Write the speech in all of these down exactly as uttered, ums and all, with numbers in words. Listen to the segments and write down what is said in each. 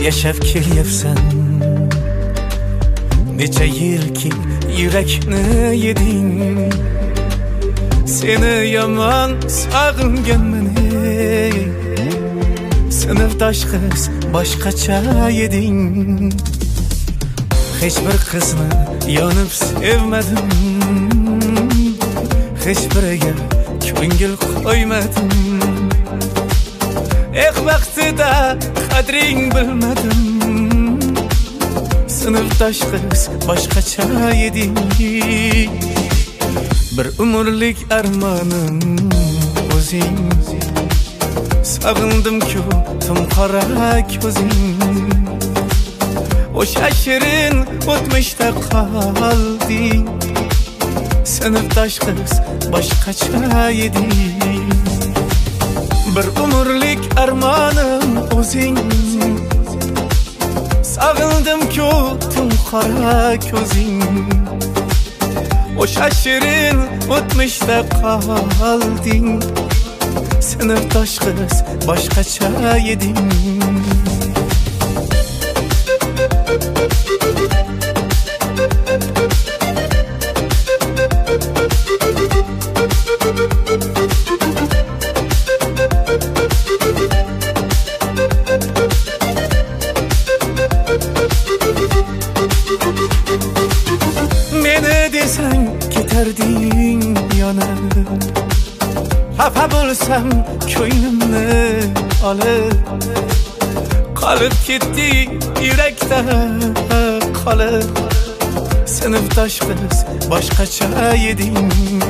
yashab kelyapsan. Necha yilki yurakni yeding, seni yomon sog'inganman. Sinfdosh qiz boshqacha eding. Hech bir qizni yonib sevmadim, hech biriga ko'ngil qo'ymadim. Eh vaqtida qadring bilmadim. Sinfdosh qiz boshqacha eding. Bir umrlik armonim o'zing. Sog'indim-ku tumqora ko'zing. O'sha shirin o'tmishda qolding. Sinfdosh qiz boshqacha eding. Bir umrlik armonim o'zing. Sog'indim-ku tumqora ko'zing. O'sha shirin o'tmishda qolding. Sinfdosh qiz boshqacha eding. Meni desang ketarding yonib. Xafa bo'lsam ko'nglimni olib. Qolib ketding yurakda qolib. Sinfdosh qiz boshqacha eding.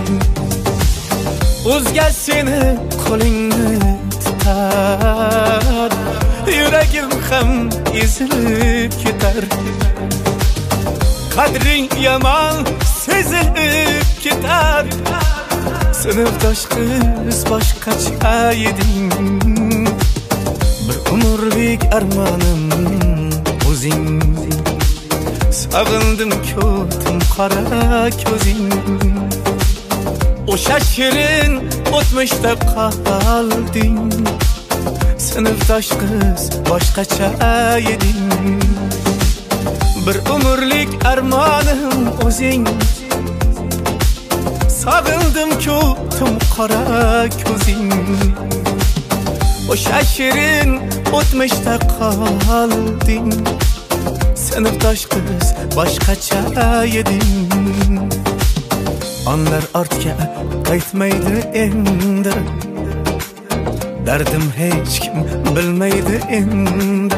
O'zga seni qo'lingni tutar, yuragim ham ezilib ketar. Qadring yomon sezilib ketar. Sinfdosh qiz boshqacha eding. Bir umrlik armonim o'zing. Sog'indim-ku tumqora ko'zing. O'sha shirin o'tmishda qolding. Sinfdosh qiz boshqacha eding. Bir umrlik armonim o'zing. Sog'indim-ku tumqora ko'zing. O'sha shirin o'tmishda qolding. Sinfdosh qiz boshqacha eding. Onlar ortga qaytmaydi endi. Dardim hech kim bilmaydi endi.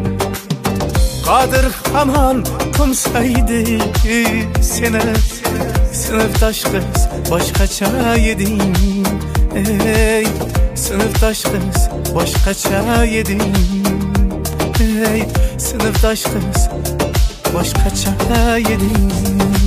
Qodir hamon qo'msaydi seni. Sinfdosh qiz boshqacha eding. Ey, sinfdosh qiz boshqacha eding. Ey, sinfdosh qiz boshqacha eding.